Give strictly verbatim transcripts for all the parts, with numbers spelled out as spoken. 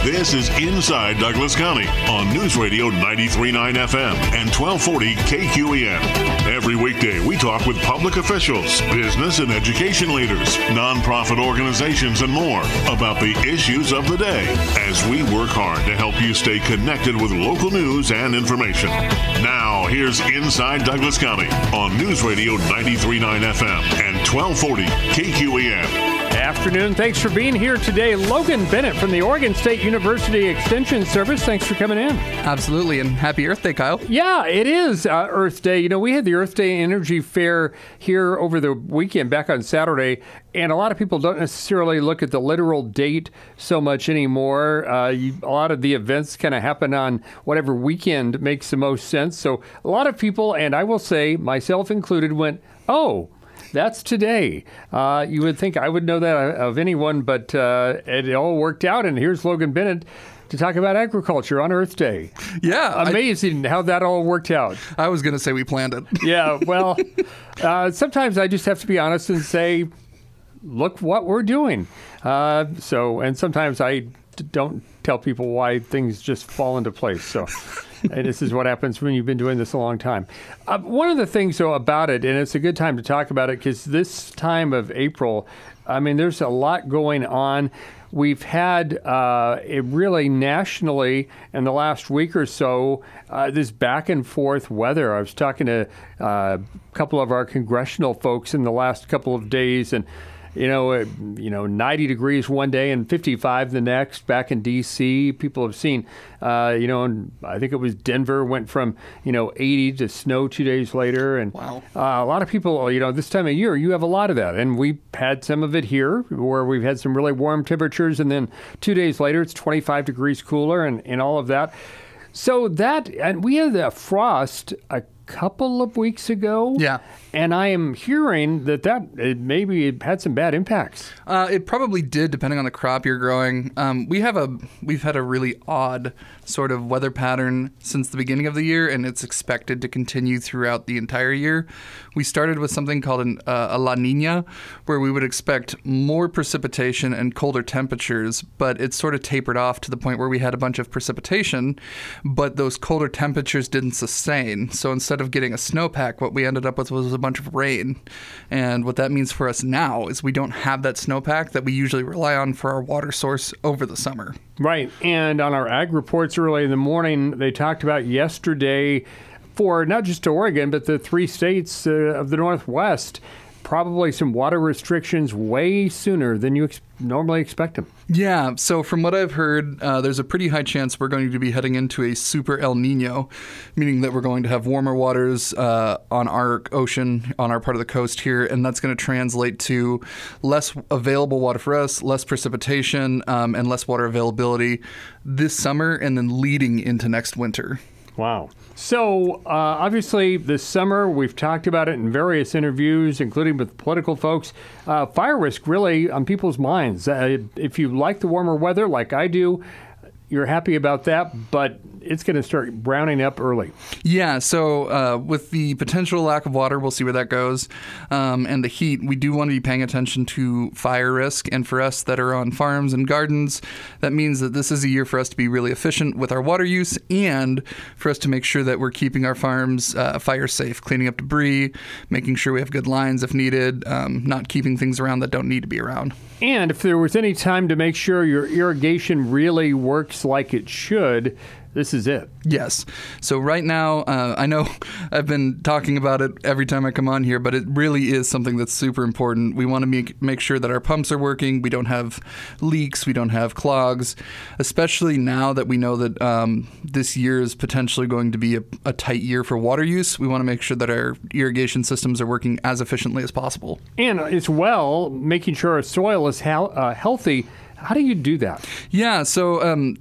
This is Inside Douglas County on News Radio ninety-three point nine F M and twelve forty K Q E N. Every weekday, we talk with public officials, business and education leaders, nonprofit organizations, and more about the issues of the day as we work hard to help you stay connected with local news and information. Now, here's Inside Douglas County on News Radio ninety-three point nine F M and twelve forty K Q E N. Afternoon. Thanks for being here today. Logan Bennett from the Oregon State University Extension Service. Thanks for coming in. Absolutely. And happy Earth Day, Kyle. Yeah, it is uh, Earth Day. You know, we had the Earth Day Energy Fair here over the weekend, back on Saturday, and a lot of people don't necessarily look at the literal date so much anymore. Uh, you, a lot of the events kind of happen on whatever weekend makes the most sense. So a lot of people, and I will say, myself included, went, oh, that's today. Uh, you would think I would know that of anyone, but uh, it all worked out. And here's Logan Bennett to talk about agriculture on Earth Day. Yeah. Amazing I, how that all worked out. I was going to say we planned it. Yeah, well, uh, sometimes I just have to be honest and say, look what we're doing. Uh, so, and sometimes I d- don't tell people why things just fall into place. So. And this is what happens when you've been doing this a long time. Uh, one of the things, though, about it, and it's a good time to talk about it, because this time of April, I mean, there's a lot going on. We've had uh, it really nationally in the last week or so, uh, this back and forth weather. I was talking to uh, a couple of our congressional folks in the last couple of days, and You know, uh, you know, ninety degrees one day and fifty-five the next. Back in D C, people have seen, uh, you know, and I think it was Denver went from, you know, eighty to snow two days later. And wow. uh, a lot of people, you know, this time of year, you have a lot of that. And we had some of it here where we've had some really warm temperatures. And then two days later, it's twenty-five degrees cooler and, and all of that. So that, and we had a frost a couple of weeks ago. Yeah. And I am hearing that that it maybe it had some bad impacts. Uh, it probably did, depending on the crop you're growing. Um, we have a we've had a really odd sort of weather pattern since the beginning of the year, and it's expected to continue throughout the entire year. We started with something called an, uh, a La Nina, where we would expect more precipitation and colder temperatures, but it sort of tapered off to the point where we had a bunch of precipitation, but those colder temperatures didn't sustain. So instead of getting a snowpack, what we ended up with was a bunch of rain. And what that means for us now is we don't have that snowpack that we usually rely on for our water source over the summer. Right. And on our ag reports early in the morning, they talked about yesterday for not just Oregon, but the three states uh, of the Northwest, probably some water restrictions way sooner than you ex- normally expect them. Yeah, so from what I've heard, uh, there's a pretty high chance we're going to be heading into a super El Nino, meaning that we're going to have warmer waters uh, on our ocean, on our part of the coast here, and that's going to translate to less available water for us, less precipitation, um, and less water availability this summer and then leading into next winter. Wow. So, uh, obviously, this summer, we've talked about it in various interviews, including with political folks. Uh, fire risk really on people's minds. Uh, if you like the warmer weather, like I do, you're happy about that, but it's going to start browning up early. Yeah, so uh, with the potential lack of water, we'll see where that goes. Um, and the heat, we do want to be paying attention to fire risk. And for us that are on farms and gardens, that means that this is a year for us to be really efficient with our water use and for us to make sure that we're keeping our farms uh, fire safe, cleaning up debris, making sure we have good lines if needed, um, not keeping things around that don't need to be around. And if there was any time to make sure your irrigation really works like it should, this is it. Yes. So right now, uh, I know I've been talking about it every time I come on here, but it really is something that's super important. We want to make make sure that our pumps are working. We don't have leaks. We don't have clogs, especially now that we know that um, this year is potentially going to be a, a tight year for water use. We want to make sure that our irrigation systems are working as efficiently as possible. And as well, making sure our soil is he- uh, healthy. How do you do that? Yeah. So um,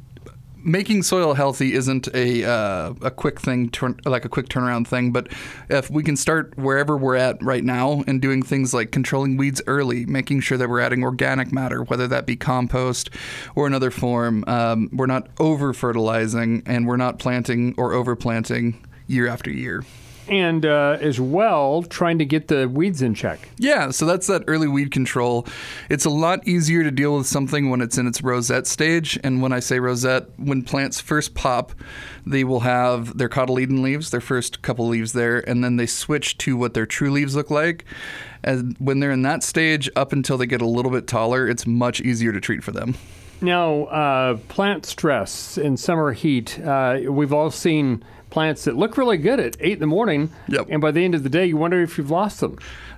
making soil healthy isn't a uh, a quick thing, turn, like a quick turnaround thing. But if we can start wherever we're at right now and doing things like controlling weeds early, making sure that we're adding organic matter, whether that be compost or another form, um, we're not over fertilizing and we're not planting or over planting year after year. And uh, as well, trying to get the weeds in check. Yeah, so that's that early weed control. It's a lot easier to deal with something when it's in its rosette stage. And when I say rosette, when plants first pop, they will have their cotyledon leaves, their first couple leaves there, and then they switch to what their true leaves look like. And when they're in that stage, up until they get a little bit taller, it's much easier to treat for them. Now, uh, plant stress in summer heat, uh, we've all seen plants that look really good at eight in the morning, yep. and by the end of the day, you wonder if you've lost them.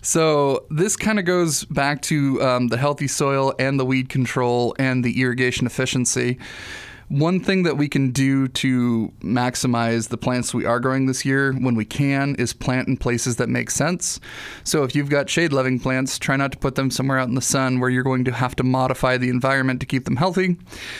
So this kind of goes back to um, the healthy soil and the weed control and the irrigation efficiency. One thing that we can do to maximize the plants we are growing this year when we can is plant in places that make sense. So if you've got shade-loving plants, try not to put them somewhere out in the sun where you're going to have to modify the environment to keep them healthy.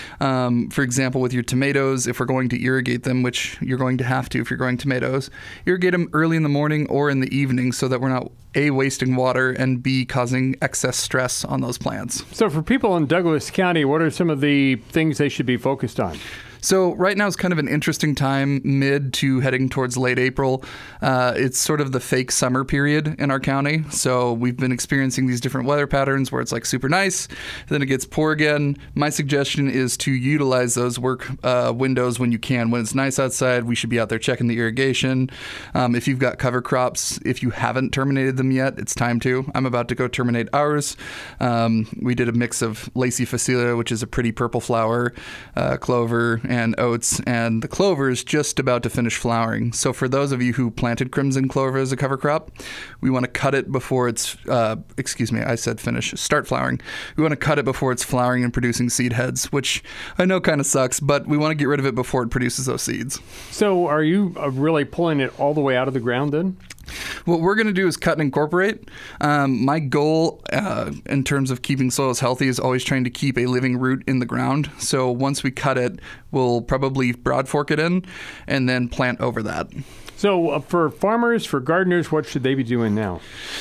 Um, for example, with your tomatoes, if we're going to irrigate them, which you're going to have to if you're growing tomatoes, irrigate them early in the morning or in the evening so that we're not A, wasting water, and B, causing excess stress on those plants. So for people in Douglas County, what are some of the things they should be focused on? So right now is kind of an interesting time, mid to heading towards late April. Uh, it's sort of the fake summer period in our county. So we've been experiencing these different weather patterns where it's like super nice, then it gets poor again. My suggestion is to utilize those work uh, windows when you can. When it's nice outside, we should be out there checking the irrigation. Um, if you've got cover crops, if you haven't terminated them yet, it's time to. I'm about to go terminate ours. Um, we did a mix of Lacey Facilia, which is a pretty purple flower, uh, clover, and oats, and the clover is just about to finish flowering. So for those of you who planted crimson clover as a cover crop, we want to cut it before it's, uh, excuse me, I said finish, start flowering. We want to cut it before it's flowering and producing seed heads, which I know kind of sucks, but we want to get rid of it before it produces those seeds. So are you uh, really pulling it all the way out of the ground then? What we're going to do is cut and incorporate. Um, my goal uh, in terms of keeping soils healthy is always trying to keep a living root in the ground. So once we cut it, we'll probably broad fork it in and then plant over that. So uh, for farmers, for gardeners, what should they be doing now?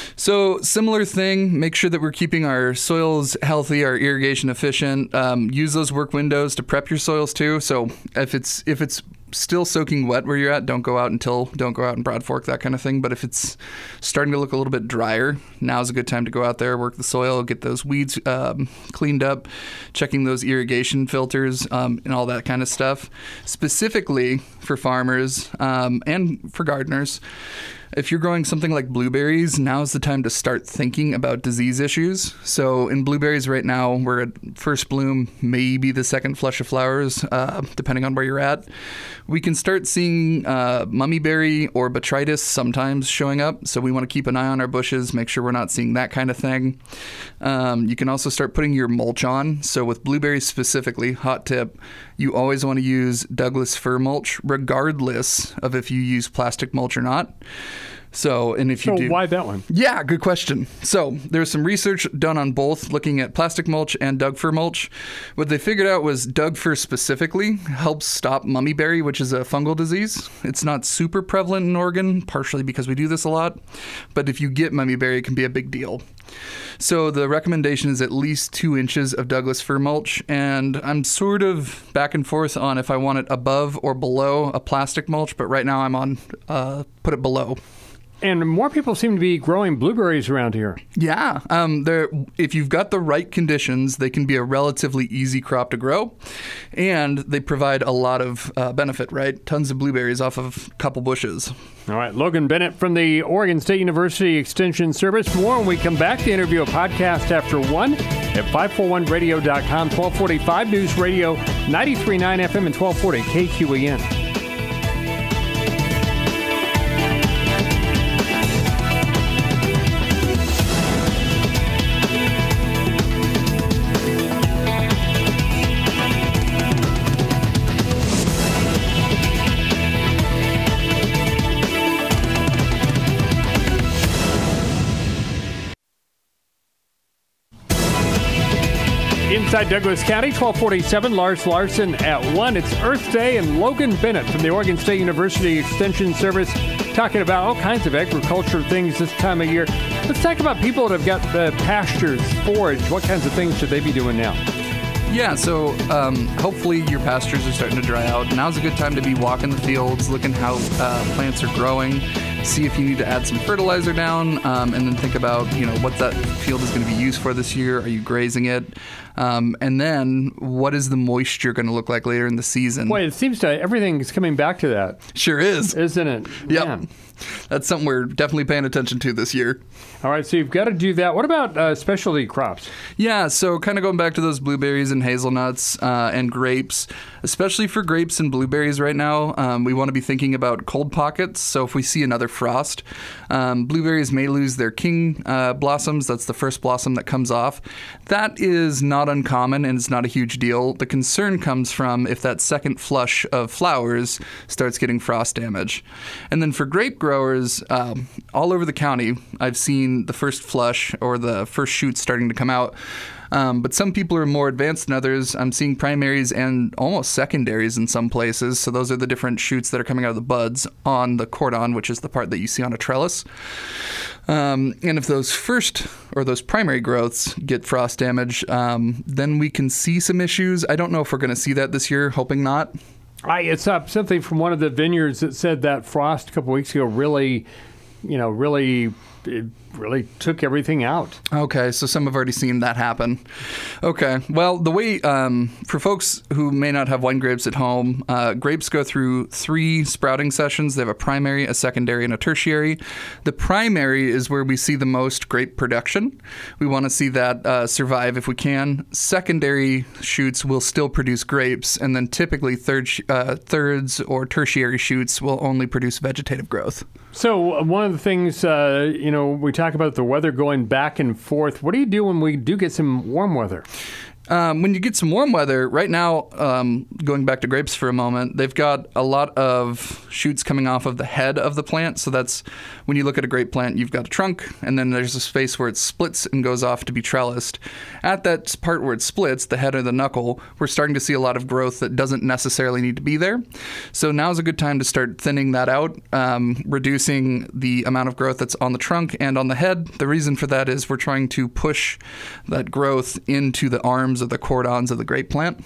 So similar thing, make sure that we're keeping our soils healthy, our irrigation efficient. Um, use those work windows to prep your soils too. So if it's if it's still soaking wet where you're at, don't go out until, don't go out and broad fork, that kind of thing. But if it's starting to look a little bit drier, now's a good time to go out there, work the soil, get those weeds um, cleaned up, checking those irrigation filters um, and all that kind of stuff. Specifically for farmers um, and for gardeners, if you're growing something like blueberries, now's the time to start thinking about disease issues. So in blueberries right now, we're at first bloom, maybe the second flush of flowers, uh, depending on where you're at. We can start seeing uh, mummyberry or botrytis sometimes showing up. So we want to keep an eye on our bushes, make sure we're not seeing that kind of thing. Um, you can also start putting your mulch on. So with blueberries specifically, hot tip, you always want to use Douglas fir mulch, regardless of if you use plastic mulch or not. So, and if you so do, why that one? Yeah, good question. So there's some research done on both, looking at plastic mulch and Doug fir mulch. What they figured out was Doug fir specifically helps stop mummyberry, which is a fungal disease. It's not super prevalent in Oregon, partially because we do this a lot. But if you get mummyberry, it can be a big deal. So the recommendation is at least two inches of Douglas fir mulch, and I'm sort of back and forth on if I want it above or below a plastic mulch, but right now I'm on uh, put it below. And more people seem to be growing blueberries around here. Yeah. Um, they're, if you've got the right conditions, they can be a relatively easy crop to grow. And they provide a lot of uh, benefit, right? Tons of blueberries off of a couple bushes. All right. Logan Bennett from the Oregon State University Extension Service. More when we come back. The interview a podcast after one at five forty-one radio dot com, twelve forty-five News Radio, ninety-three point nine F M and twelve forty K Q E N. Inside Douglas County, twelve forty-seven, Lars Larson at one. It's Earth Day, and Logan Bennett from the Oregon State University Extension Service talking about all kinds of agriculture things this time of year. Let's talk about people that have got the pastures, forage. What kinds of things should they be doing now? Yeah, so um, hopefully your pastures are starting to dry out. Now's a good time to be walking the fields, looking how uh, plants are growing. see if you need to add some fertilizer down, um, and then think about, you know, what that field is going to be used for this year. Are you grazing it? Um, and then what is the moisture going to look like later in the season? Boy, it seems to everything's coming back to that. Sure is. Isn't it? Yep. Man. That's something we're definitely paying attention to this year. All right, so you've got to do that. What about uh, specialty crops? Yeah, so kind of going back to those blueberries and hazelnuts uh, and grapes, especially for grapes and blueberries right now, um, we want to be thinking about cold pockets. So if we see another frost, um, blueberries may lose their king uh, blossoms. That's the first blossom that comes off. That is not uncommon, and it's not a huge deal. The concern comes from if that second flush of flowers starts getting frost damage. And then for grape growers, um, all over the county, I've seen the first flush or the first shoots starting to come out. Um, but some people are more advanced than others. I'm seeing primaries and almost secondaries in some places. So those are the different shoots that are coming out of the buds on the cordon, which is the part that you see on a trellis. Um, and if those first or those primary growths get frost damage, um, then we can see some issues. I don't know if we're going to see that this year, hoping not. I, it's up something from one of the vineyards that said that frost a couple weeks ago really, you know, really, it really took everything out. Okay, so some have already seen that happen. Okay, well, the way, um, for folks who may not have wine grapes at home, uh, grapes go through three sprouting sessions. They have a primary, a secondary, and a tertiary. The primary is where we see the most grape production. We want to see that uh, survive if we can. Secondary shoots will still produce grapes, and then typically third sh- uh, thirds or tertiary shoots will only produce vegetative growth. So uh, one of the things, uh, you know, we talk about the weather going back and forth. What do you do when we do get some warm weather? Um, when you get some warm weather, right now, um, going back to grapes for a moment, they've got a lot of shoots coming off of the head of the plant. So that's when you look at a grape plant, you've got a trunk, and then there's a space where it splits and goes off to be trellised. At that part where it splits, the head or the knuckle, we're starting to see a lot of growth that doesn't necessarily need to be there. So now's a good time to start thinning that out, um, reducing the amount of growth that's on the trunk and on the head. The reason for that is we're trying to push that growth into the arms of the cordons of the grape plant.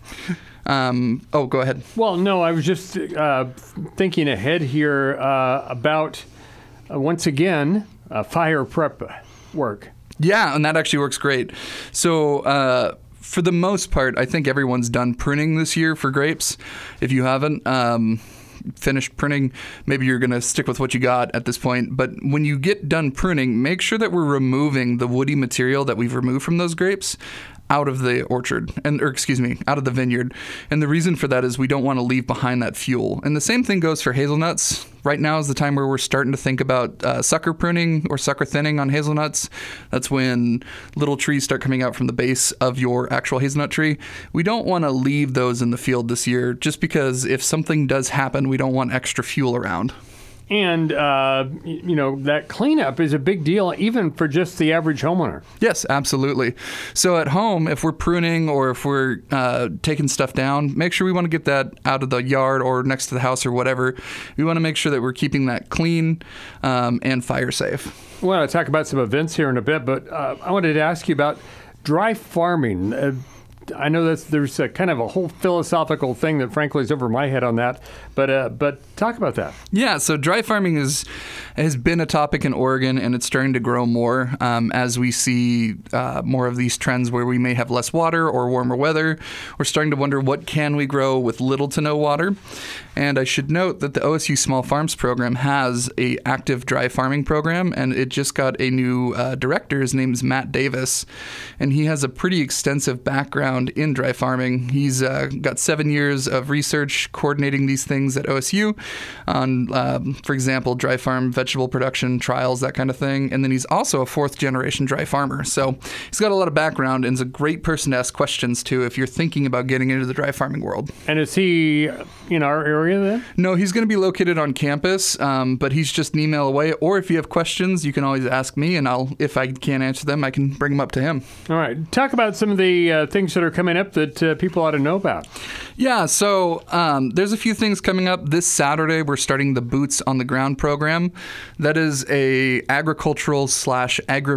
Um, oh, go ahead. Well, no, I was just uh, thinking ahead here uh, about, uh, once again, uh, fire prep work. Yeah, and that actually works great. So, uh, for the most part, I think everyone's done pruning this year for grapes. If you haven't, um, finished pruning, maybe you're going to stick with what you got at this point. But when you get done pruning, make sure that we're removing the woody material that we've removed from those grapes out of the orchard, and or excuse me, out of the vineyard. And the reason for that is we don't want to leave behind that fuel. And the same thing goes for hazelnuts. Right now is the time where we're starting to think about uh, sucker pruning or sucker thinning on hazelnuts. That's when little trees start coming out from the base of your actual hazelnut tree. We don't want to leave those in the field this year, just because if something does happen, we don't want extra fuel around. And, uh, you know, that cleanup is a big deal even for just the average homeowner. Yes, absolutely. So at home, if we're pruning or if we're uh, taking stuff down, make sure we want to get that out of the yard or next to the house or whatever. We want to make sure that we're keeping that clean um, and fire safe. We want to talk about some events here in a bit, but uh, I wanted to ask you about dry farming. Uh, I know that there's a kind of a whole philosophical thing that frankly is over my head on that, but uh, but talk about that. Yeah, so dry farming is has been a topic in Oregon, and it's starting to grow more um, as we see uh, more of these trends where we may have less water or warmer weather. We're starting to wonder what can we grow with little to no water. And I should note that the O S U Small Farms program has a active dry farming program, and it just got a new uh, director. His name is Matt Davis, and he has a pretty extensive background in dry farming. He's uh, got seven years of research coordinating these things at O S U on, um, for example, dry farm vegetable production trials, that kind of thing. And then he's also a fourth generation dry farmer. So he's got a lot of background and is a great person to ask questions to if you're thinking about getting into the dry farming world. And is he in our area then? No, he's going to be located on campus, um, but he's just an email away. Or if you have questions, you can always ask me, and I'll, if I can't answer them, I can bring them up to him. All right. Talk about some of the uh, things that are coming up that uh, people ought to know about. Yeah, so um, there's a few things coming up. This Saturday, we're starting the Boots on the Ground program. That is a agricultural slash agri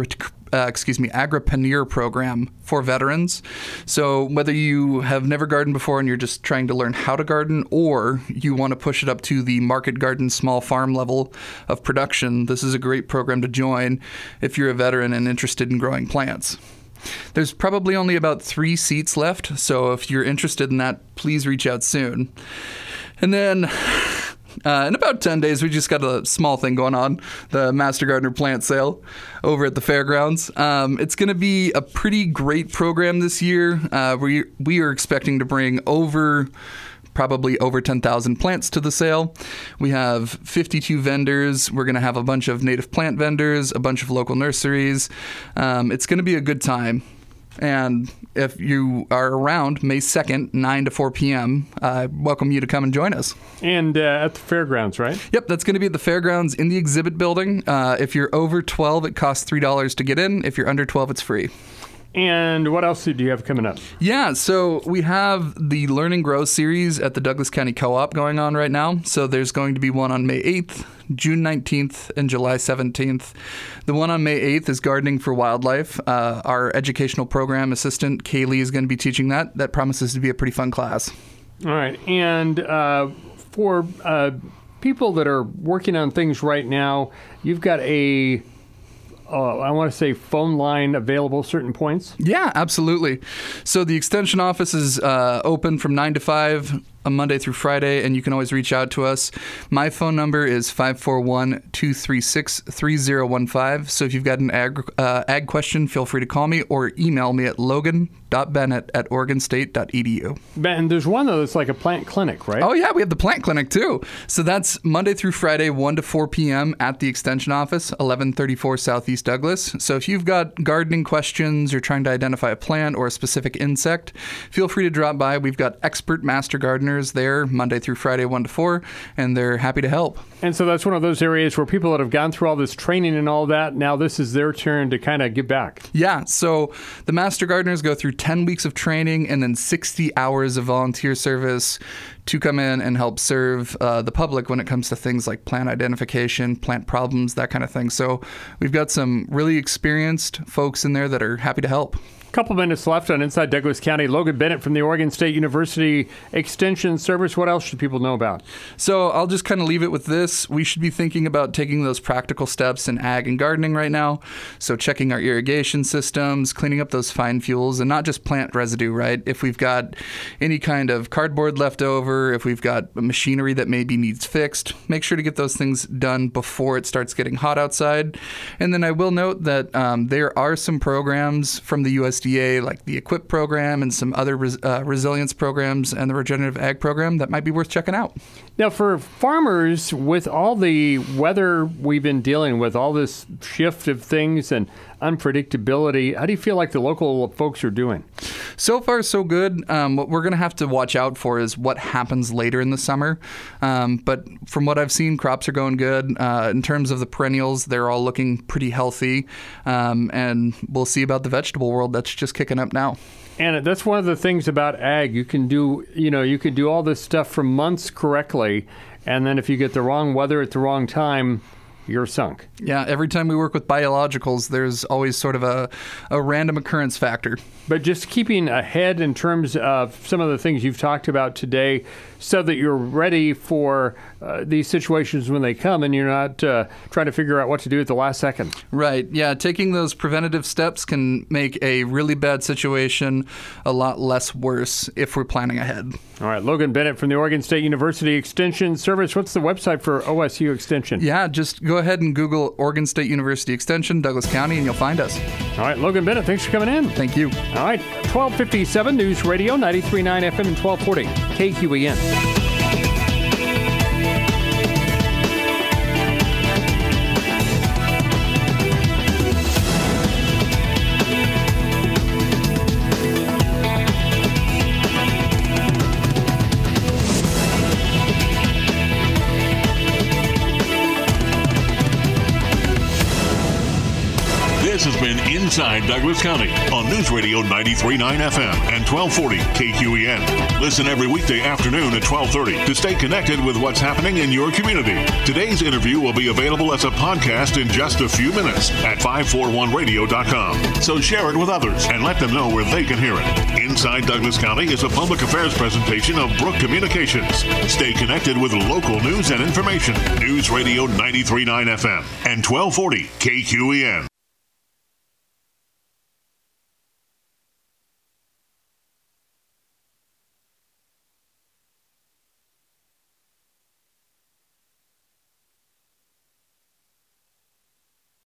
uh, excuse me, Agripreneur program for veterans. So whether you have never gardened before and you're just trying to learn how to garden, or you want to push it up to the market garden small farm level of production, this is a great program to join if you're a veteran and interested in growing plants. There's probably only about three seats left, so if you're interested in that, please reach out soon. And then uh, in about ten days, we just got a small thing going on, the Master Gardener plant sale over at the fairgrounds. Um, it's going to be a pretty great program this year. Uh, we, we are expecting to bring over... probably over ten thousand plants to the sale. We have fifty-two vendors. We're going to have a bunch of native plant vendors, a bunch of local nurseries. Um, it's going to be a good time. And if you are around May second, nine to four p.m., I uh, welcome you to come and join us. And uh, at the fairgrounds, right? Yep, that's going to be at the fairgrounds in the exhibit building. Uh, if you're over twelve, it costs three dollars to get in. If you're under twelve, it's free. And what else do you have coming up? Yeah, so we have the Learn and Grow series at the Douglas County Co-op going on right now. So there's going to be one on May eighth, June nineteenth, and July seventeenth. The one on May eighth is Gardening for Wildlife. Uh, our educational program assistant, Kaylee, is going to be teaching that. That promises to be a pretty fun class. All right. And uh, for uh, people that are working on things right now, you've got a... Uh, I want to say phone line available certain points? Yeah, absolutely. So the extension office is uh, open from nine to five on Monday through Friday, and you can always reach out to us. My phone number is five four one, two three six, three zero one five. So if you've got an ag, uh, ag question, feel free to call me or email me at logan dot bennett at oregon state dot e d u. And there's one, though, that's like a plant clinic, right? Oh, yeah, we have the plant clinic, too. So that's Monday through Friday, one to four p.m. at the extension office, eleven thirty-four Southeast Douglas. So if you've got gardening questions, you're trying to identify a plant or a specific insect, feel free to drop by. We've got expert master gardeners there Monday through Friday, one to four, and they're happy to help. And so that's one of those areas where people that have gone through all this training and all that, now this is their turn to kind of give back. Yeah, so the master gardeners go through ten weeks of training and then sixty hours of volunteer service to come in and help serve uh, the public when it comes to things like plant identification, plant problems, that kind of thing. So we've got some really experienced folks in there that are happy to help. Couple minutes left on Inside Douglas County. Logan Bennett from the Oregon State University Extension Service. What else should people know about? So I'll just kind of leave it with this. We should be thinking about taking those practical steps in ag and gardening right now. So checking our irrigation systems, cleaning up those fine fuels, and not just plant residue, right? If we've got any kind of cardboard left over, if we've got machinery that maybe needs fixed, make sure to get those things done before it starts getting hot outside. And then I will note that um, there are some programs from the U S D A, like the EQUIP program and some other res- uh, resilience programs and the regenerative ag program that might be worth checking out. Now, for farmers, with all the weather we've been dealing with, all this shift of things and unpredictability, how do you feel like the local folks are doing? So far, so good. Um, what we're going to have to watch out for is what happens later in the summer. Um, but from what I've seen, crops are going good. Uh, in terms of the perennials, they're all looking pretty healthy. Um, and we'll see about the vegetable world. That's just kicking up now. And that's one of the things about ag. You can do, you know, you can do all this stuff for months correctly, and then if you get the wrong weather at the wrong time, you're sunk. Yeah, every time we work with biologicals, there's always sort of a, a random occurrence factor. But just keeping ahead in terms of some of the things you've talked about today so that you're ready for uh, these situations when they come and you're not uh, trying to figure out what to do at the last second. Right. Yeah, taking those preventative steps can make a really bad situation a lot less worse if we're planning ahead. All right, Logan Bennett from the Oregon State University Extension Service. What's the website for O S U Extension? Yeah, just go ahead and Google Oregon State University Extension, Douglas County, and you'll find us. All right, Logan Bennett, thanks for coming in. Thank you. All right, twelve fifty-seven News Radio, ninety-three point nine F M and twelve forty K Q E N. This has been In Inside Douglas County on News Radio ninety-three point nine F M and twelve forty K Q E N. Listen every weekday afternoon at twelve thirty to stay connected with what's happening in your community. Today's interview will be available as a podcast in just a few minutes at five forty-one radio dot com. So share it with others and let them know where they can hear it. Inside Douglas County is a public affairs presentation of Brook Communications. Stay connected with local news and information. News Radio ninety-three point nine F M and twelve forty K Q E N.